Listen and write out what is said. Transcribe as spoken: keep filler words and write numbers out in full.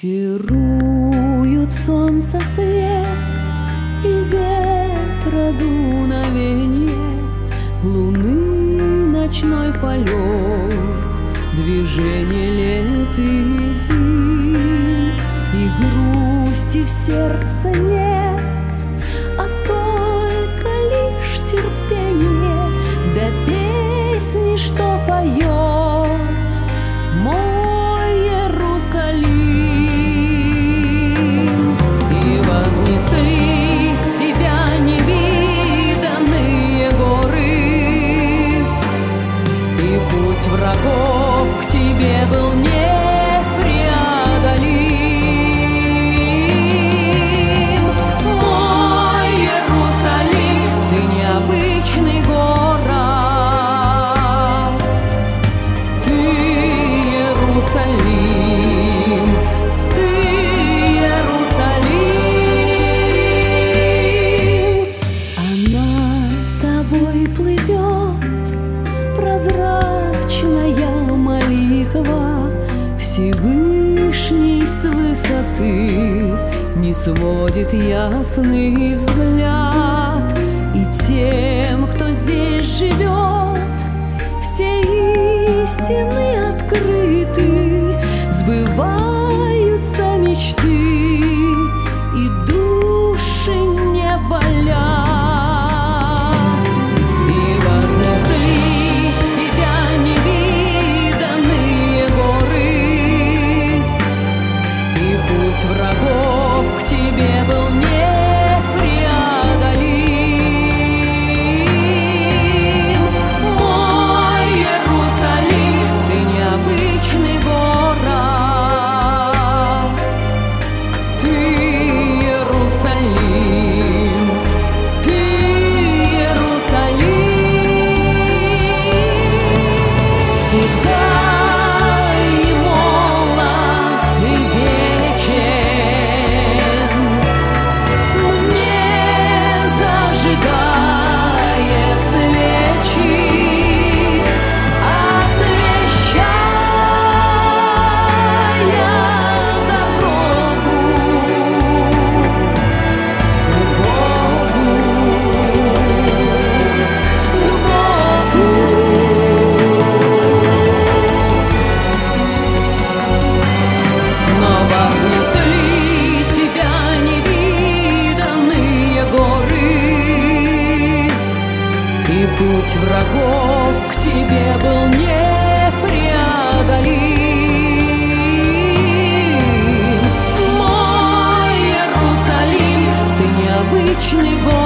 Чаруют солнце свет и ветра дуновенье, луны ночной полет, движение лет и зим. И грусти в сердце нет, а только лишь терпение, да песни, что поет мой Иерусалим. И вознесли тебя невиданные горы, и путь врагов к тебе был непреодолим. Мой Иерусалим, ты необычный город, ты Иерусалим, ты Иерусалим. А над тобой плывет прозрачная молитва, Всевышний с высоты не сводит ясный взгляд. И тем, кто здесь живет, все истины открыты, сбываются мечты, и души не болят. И вознесли тебя невиданные горы, и путь врагов к тебе был непреодолим. Мой Иерусалим, ты необычный город, ты Иерусалим, ты Иерусалим. Всегда и молод, и вечен, мне зажигает свечи, освещая дорогу к Богу, к Богу. Но вознесли тебя невиданные горы, и путь врагов к тебе был непреодолим. Мой Иерусалим, ты необычный город,